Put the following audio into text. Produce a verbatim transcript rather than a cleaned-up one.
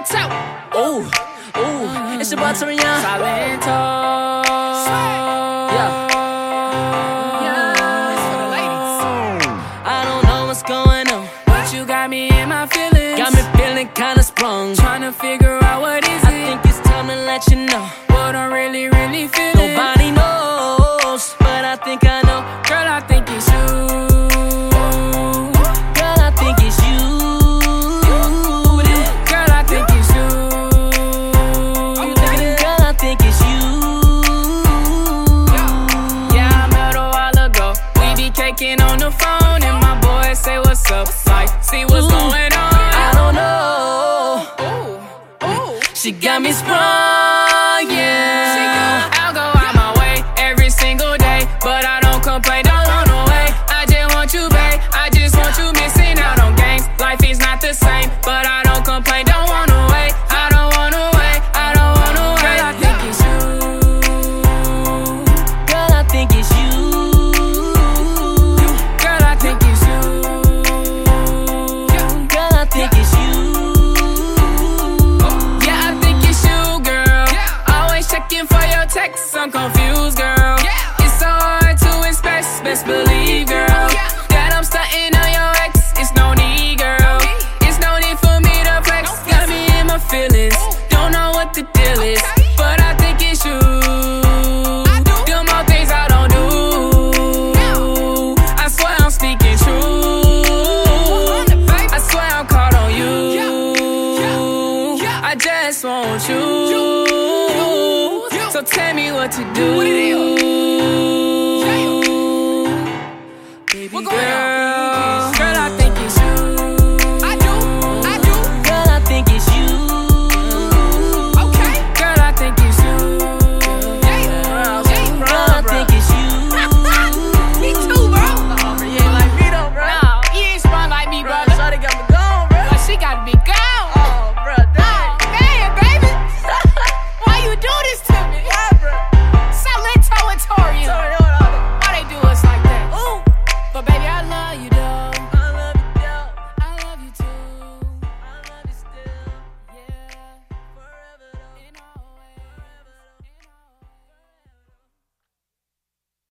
Salento. Ooh, ooh, it's your boy Torian. Salento. Yeah. Yeah. It's for the ladies. I don't know what's going on, But you got me in my feelings. got me feeling kinda sprung. Tryna figure out what is I it. think it's time to let you know What I'm really, really feeling. nobody knows, but I think I know. Girl, I think it's you. Girl, I think it's you. Girl, I think it's you. Girl, I think it's you. Yeah, I met a while ago. We be caking on the phone, and my boys say what's up. Like, see what's going on. I don't know. Ooh, ooh. She got me sprung, yeah. I'll go out my way every single day, but I don't complain, don't want no way. I just want you, babe. I just want you missing out on games. Life is not the same, but I don't complain, don't want no way. I don't want no way, I don't want no way. Girl, I think it's you. Girl, I think it's you. Girl, I think it's you. Girl, I think it's you. Yeah, I think it's you, girl. Always checking for your texts, I'm confused, girl. It's so hard to express, best believe, girl, that I'm stunting on your ex. It's no need, girl. It's no need for me to flex. Got me in my feelings, don't know what the deal is, but I think it's you. Them all things I don't do. I swear I'm speaking true. I swear I'm caught on you. I just want you. So tell me what to do.